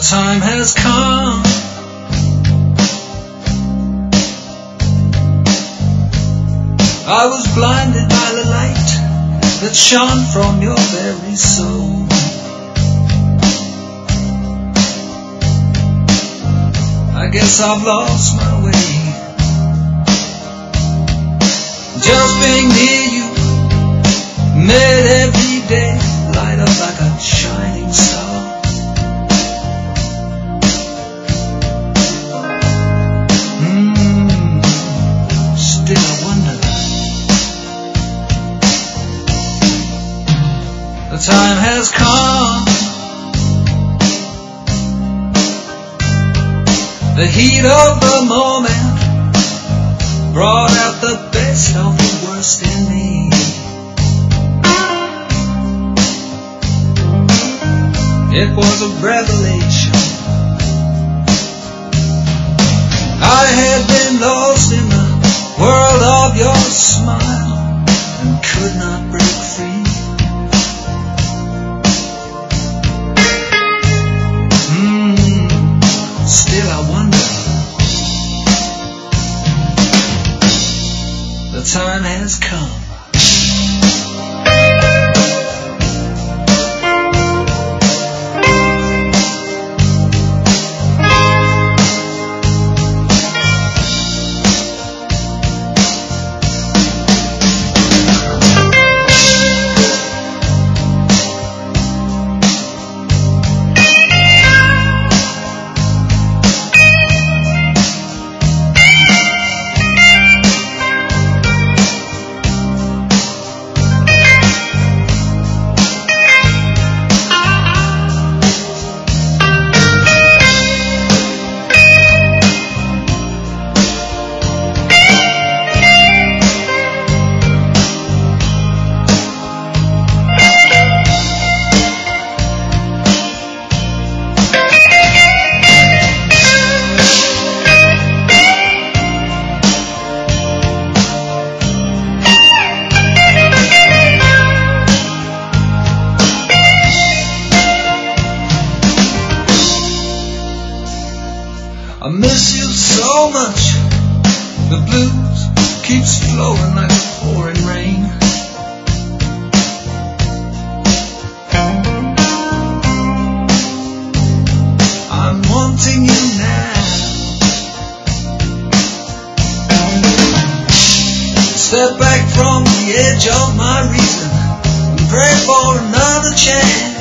time has come. I was blinded by the light that shone from your very soul. I guess I've lost my way. Just being near you made every day light up like a shining star. Still I wonder. The time has come. The heat of the moment brought out the best of the worst in me. It was a revelation. I had been lost in the world of your smile and could not break free. Still I wonder. The time has come. I miss you so much. The blues keeps flowing like pouring rain. I'm wanting you now. Step back from the edge of my reason and pray for another chance.